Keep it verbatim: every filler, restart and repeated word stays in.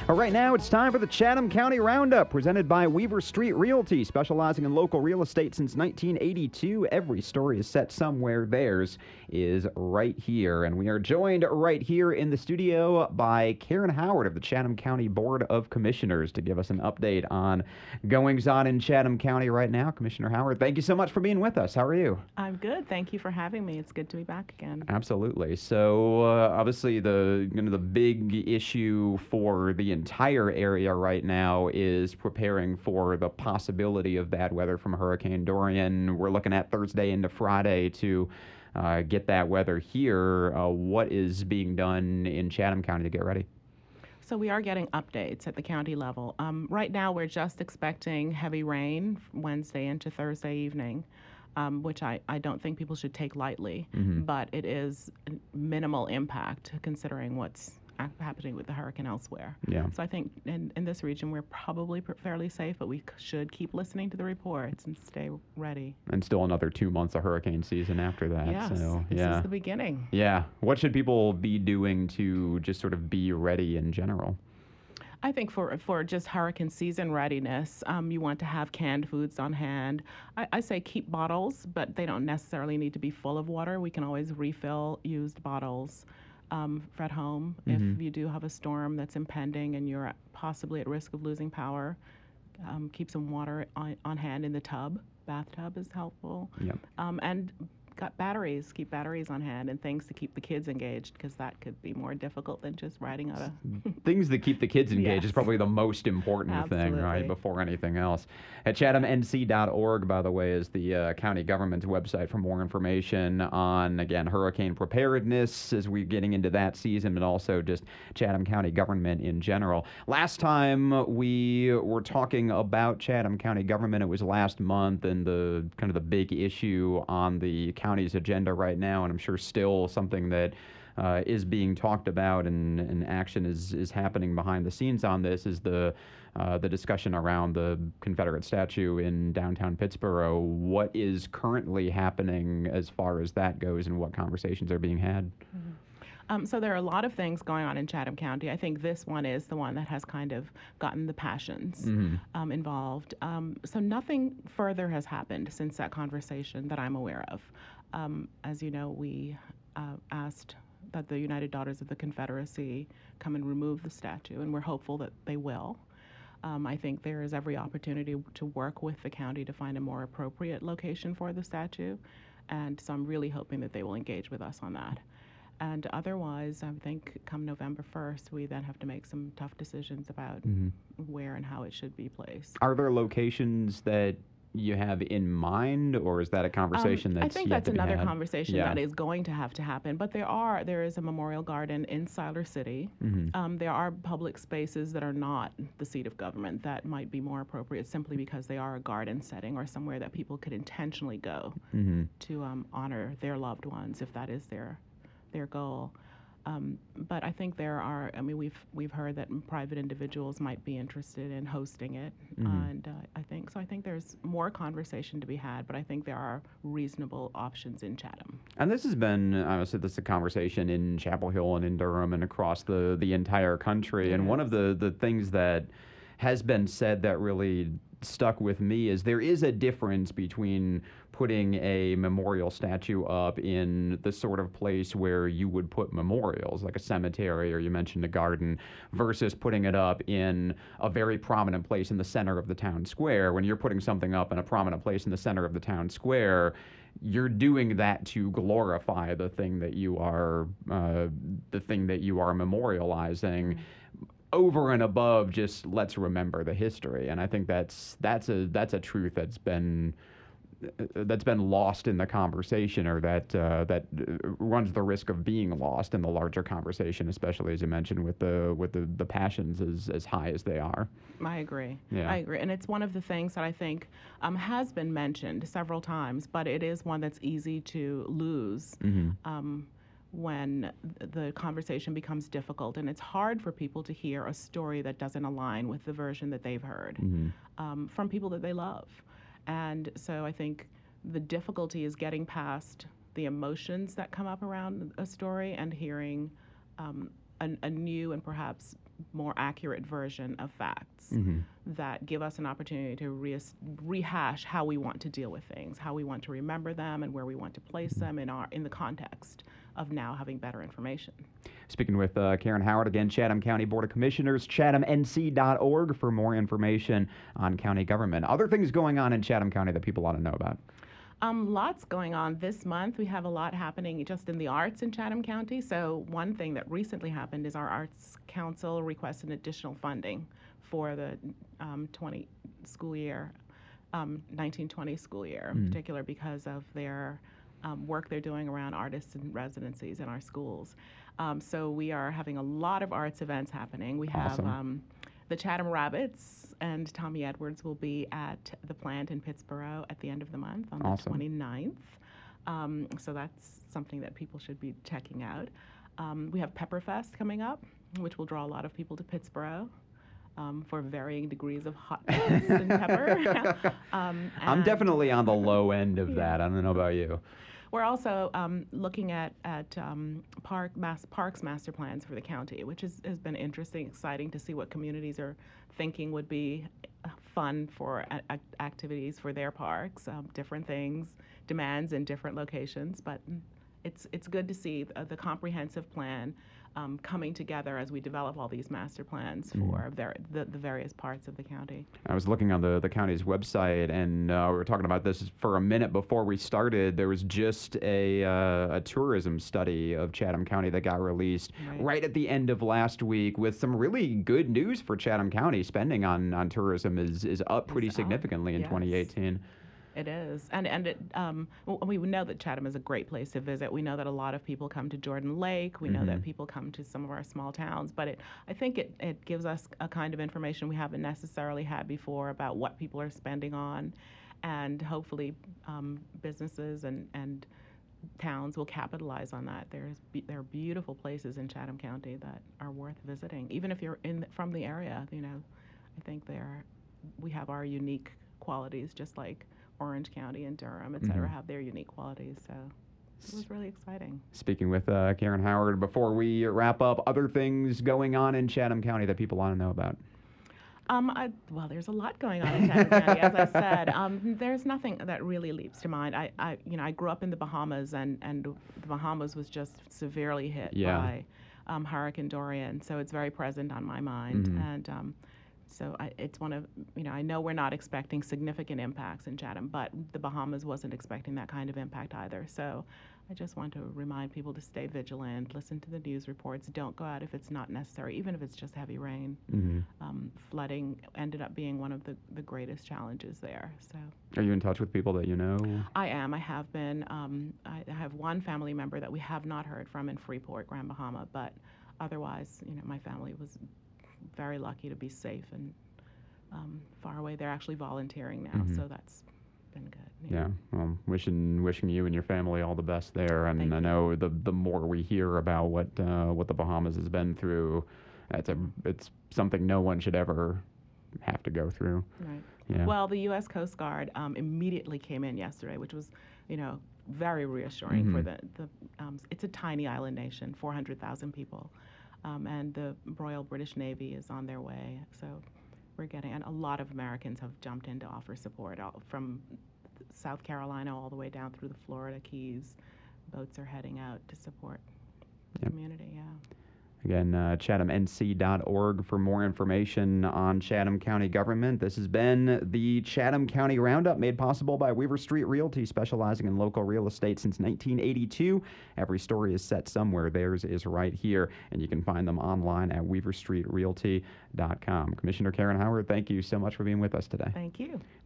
Well, right now, it's time for the Chatham County Roundup, presented by Weaver Street Realty, specializing in local real estate since nineteen eighty-two. Every story is set somewhere. Theirs is right here. And we are joined right here in the studio by Karen Howard of the Chatham County Board of Commissioners to give us an update on goings-on in Chatham County right now. Commissioner Howard, thank you so much for being with us. How are you? I'm good. Thank you for having me. It's good to be back again. Absolutely. So, uh, obviously, the you know, the big issue for the entire area right now is preparing for the possibility of bad weather from Hurricane Dorian. We're looking at Thursday into Friday to uh, get that weather here. Uh, what is being done in Chatham County to get ready? So we are getting updates at the county level. Um, right now, we're just expecting heavy rain Wednesday into Thursday evening, um, which I, I don't think people should take lightly, mm-hmm. but it is minimal impact considering what's happening with the hurricane elsewhere. Yeah. So I think in, in this region we're probably pr- fairly safe, but we c- should keep listening to the reports and stay ready. And still another two months of hurricane season after that. Yes, so, this yeah. is the beginning. Yeah. What should people be doing to just sort of be ready in general? I think for for just hurricane season readiness, um, you want to have canned foods on hand. I, I say keep bottles, but they don't necessarily need to be full of water. We can always refill used bottles. Um, at home, mm-hmm. if you do have a storm that's impending and you're possibly at risk of losing power, um, keep some water on, on hand in the tub. Bathtub is helpful. Yep. Um, and got batteries, keep batteries on hand and things to keep the kids engaged, because that could be more difficult than just riding out a... Things that keep the kids engaged yes. is probably the most important Absolutely. thing, right, before anything else. At chatham n c dot org, by the way, is the uh, county government's website for more information on, again, hurricane preparedness as we're getting into that season, but also just Chatham County government in general. Last time we were talking about Chatham County government, it was last month, and the kind of the big issue on the county's agenda right now, and I'm sure still something that uh, is being talked about and, and action is, is happening behind the scenes on this, is the uh, the discussion around the Confederate statue in downtown Pittsboro. What is currently happening as far as that goes, and what conversations are being had? Mm-hmm. Um, so there are a lot of things going on in Chatham County. I think this one is the one that has kind of gotten the passions mm-hmm. um, involved. Um, so nothing further has happened since that conversation that I'm aware of. Um, as you know, we uh, asked that the United Daughters of the Confederacy come and remove the statue, and we're hopeful that they will. Um, I think there is every opportunity to work with the county to find a more appropriate location for the statue, and so I'm really hoping that they will engage with us on that. And otherwise, I think come November first, we then have to make some tough decisions about mm-hmm. where and how it should be placed. Are there locations that you have in mind, or is that a conversation um, that's I think yet that's to be another had? conversation yeah. that is going to have to happen. But there are there is a memorial garden in Siler City. Mm-hmm. Um, there are public spaces that are not the seat of government that might be more appropriate simply because they are a garden setting or somewhere that people could intentionally go mm-hmm. to um, honor their loved ones if that is their their goal. Um, but I think there are, I mean, we've we've heard that private individuals might be interested in hosting it. Mm-hmm. And uh, I think, so I think there's more conversation to be had, but I think there are reasonable options in Chatham. And this has been, obviously, this is a conversation in Chapel Hill and in Durham and across the, the entire country. Yes. And one of the, the things that has been said that really stuck with me is there is a difference between putting a memorial statue up in the sort of place where you would put memorials, like a cemetery or you mentioned a garden, versus putting it up in a very prominent place in the center of the town square. When you're putting something up in a prominent place in the center of the town square, you're doing that to glorify the thing that you are uh, the thing that you are memorializing. Mm-hmm. Over and above just let's remember the history. And I think that's that's a that's a truth that's been that's been lost in the conversation, or that uh, that runs the risk of being lost in the larger conversation, especially as you mentioned with the with the, the passions as as high as they are. I agree. Yeah. I agree. And it's one of the things that I think um, has been mentioned several times, but it is one that's easy to lose. Mm-hmm. Um, when the conversation becomes difficult, and it's hard for people to hear a story that doesn't align with the version that they've heard mm-hmm. um, from people that they love. And so I think the difficulty is getting past the emotions that come up around a story and hearing um, a, a new and perhaps more accurate version of facts Mm-hmm. that give us an opportunity to re- rehash how we want to deal with things, how we want to remember them, and where we want to place them in our in the context of now having better information. Speaking with uh, Karen Howard, again, Chatham County Board of Commissioners, chatham n c dot org for more information on county government. Other things going on in Chatham County that people ought to know about. Um, lots going on this month. We have a lot happening just in the arts in Chatham County. So one thing that recently happened is our Arts Council requested additional funding for the um, twenty school year, um, nineteen twenty school year, in Mm. particular because of their um, work they're doing around artists and residencies in our schools. Um, so we are having a lot of arts events happening. We have Awesome. um, the Chatham Rabbits and Tommy Edwards will be at the plant in Pittsboro at the end of the month on Awesome. the twenty-ninth. Um, so that's something that people should be checking out. Um, we have Pepperfest coming up, which will draw a lot of people to Pittsboro um, for varying degrees of hotness and pepper. um, I'm and definitely on the low end of Yeah. that. I don't know about you. We're also um, looking at at um, park mass, parks master plans for the county, which is, has been interesting, exciting to see what communities are thinking would be uh, fun for a, a- activities for their parks, um, different things, demands in different locations. But mm, it's it's good to see the, the comprehensive plan um, coming together as we develop all these master plans for ver- the, the various parts of the county. I was looking on the, the county's website, and uh, we were talking about this for a minute before we started. There was just a, uh, a tourism study of Chatham County that got released Right. right at the end of last week with some really good news for Chatham County. Spending on, on tourism is, is up pretty Is up, significantly in yes. twenty eighteen. It is, and and it, um, w- we know that Chatham is a great place to visit. We know that a lot of people come to Jordan Lake. We know that Mhm. people come to some of our small towns. But it, I think it, it gives us a kind of information we haven't necessarily had before about what people are spending on, and hopefully um, businesses and and towns will capitalize on that. There's be, there are beautiful places in Chatham County that are worth visiting, even if you're in from the area. You know, I think there we have our unique qualities, just like Orange County and Durham, et cetera, Mhm. have their unique qualities. So it was really exciting. Speaking with uh, Karen Howard, before we wrap up, other things going on in Chatham County that people want to know about. Um, I, well, there's a lot going on in Chatham County, as I said. Um, there's nothing that really leaps to mind. I, I, you know, I grew up in the Bahamas, and, and the Bahamas was just severely hit Yeah. by um, Hurricane Dorian, so it's very present on my mind. Mhm. And um, so I, it's one of, you know, I know we're not expecting significant impacts in Chatham, but the Bahamas wasn't expecting that kind of impact either. So I just want to remind people to stay vigilant, listen to the news reports, don't go out if it's not necessary, even if it's just heavy rain. Mhm. Um, flooding ended up being one of the, the greatest challenges there. So Are you in touch with people that you know? I am. I have been. Um, I I have one family member that we have not heard from in Freeport, Grand Bahama, but otherwise, you know, my family was very lucky to be safe and um, far away. They're actually volunteering now, Mhm. so that's been good. Yeah, well, wishing wishing you and your family all the best there. And Thank I you. know the the more we hear about what uh, what the Bahamas has been through, it's a it's something no one should ever have to go through. Right. Yeah. Well, the U S Coast Guard um, immediately came in yesterday, which was, you know, very reassuring for Mhm. the, the um, it's a tiny island nation, four hundred thousand people, um, and the Royal British Navy is on their way. So we're getting, and a lot of Americans have jumped in to offer support all, from South Carolina all the way down through the Florida Keys. Boats are heading out to support the Yep. community, yeah. Again, uh, chatham n c dot org for more information on Chatham County government. This has been the Chatham County Roundup, made possible by Weaver Street Realty, specializing in local real estate since nineteen eighty-two. Every story is set somewhere. Theirs is right here, and you can find them online at weaver street realty dot com. Commissioner Karen Howard, thank you so much for being with us today. Thank you.